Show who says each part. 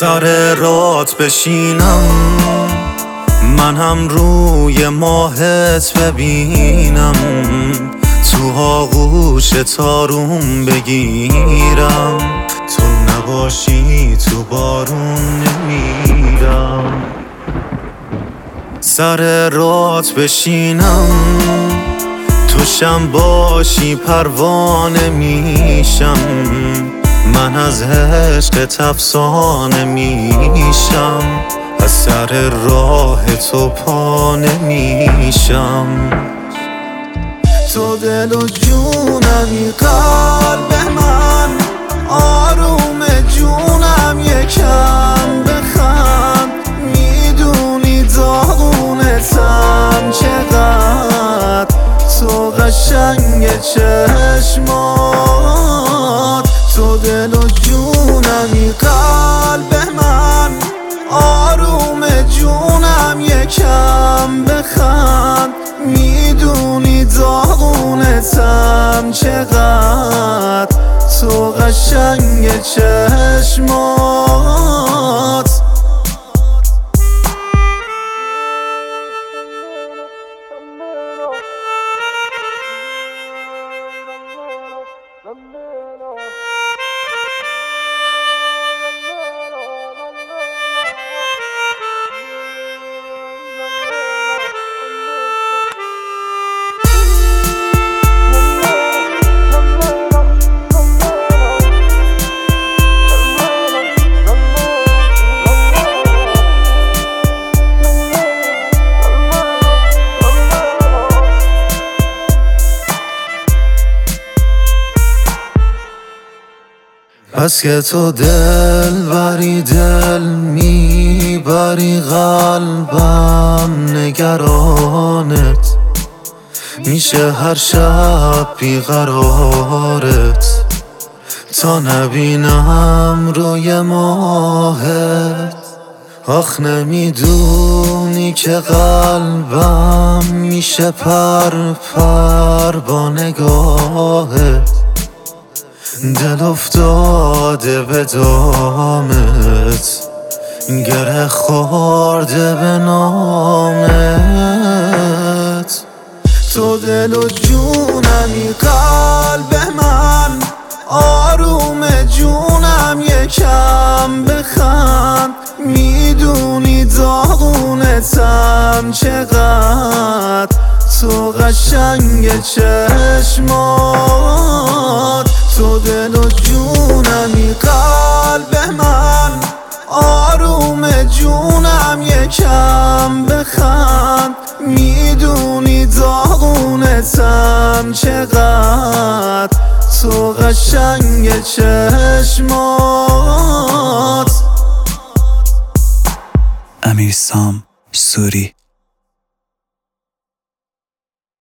Speaker 1: سر رات بشینم من هم روی ماهت ببینم، تو آغوش تارون بگیرم، تو نباشی تو بارون نمیرم. سر رات بشینم توشم باشی پروانه میشم، من از عشقت افسانه میشم، از سر راه تو پا نمیشم. تو دل و جونمی قلب من، آروم جونم یکم بخند، میدونی داغونتم چقدر، تو قشنگ چشمات. تو دل و جونمی قلب من، آروم جونم یکم بخند، میدونی داغونتم چقدر، تو قشنگ چشمات. پس که تو دل بری دل میبری قلبم، نگرانت میشه هر شب بیقرارت، تا نبینم روی ماهت. آخ نمیدونی که قلبم میشه پر پر با نگاهت، دل افتاده به دامت، گره خورده به نامت. تو دل و جونمی قلب من، آروم جونم یکم بخند، میدونی داغونتم چقدر، تو قشنگ چشمات. تو دل و جونمی قلب من، آروم جونم یکم بخند، میدونی داغونتم چقدر، تو قشنگ چشمات.
Speaker 2: امیرسام سوری.